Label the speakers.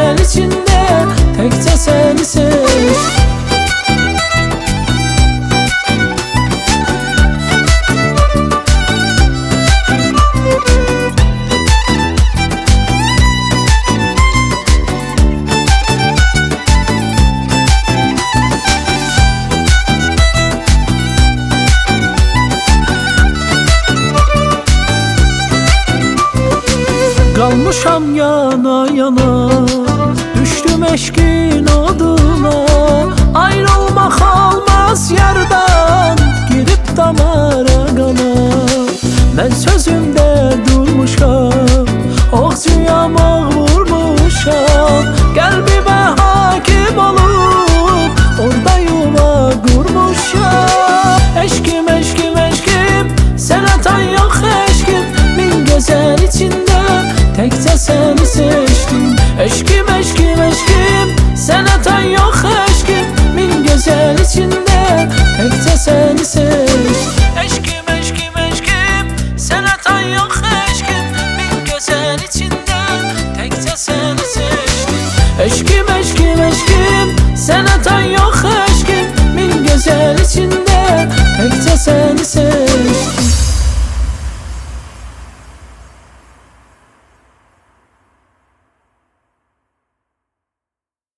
Speaker 1: güzel içinde tekçe seni seçtim. Kalmışam yana yana, düştüm eşkin adına. Ayrılmak olmaz yerden, girip damara kana. Ben sözümde durmuşam, oxcuyam ağ vurmuşam. Kalbime hakim olup, orada yuva kurmuşam. Eşkim, eşkim, eşkim, sana tan yok eşkim. Min güzel içinde tekçe seni seçtim. Eşkim, eşkim, eşkim, sana tan yok eşkim. Min güzel içinde tekçe seni seçtim. Eşkim, eşkim, eşkim, sana tan yok eşkim. Min güzel içinde tekçe seni seçtim. Eşkim,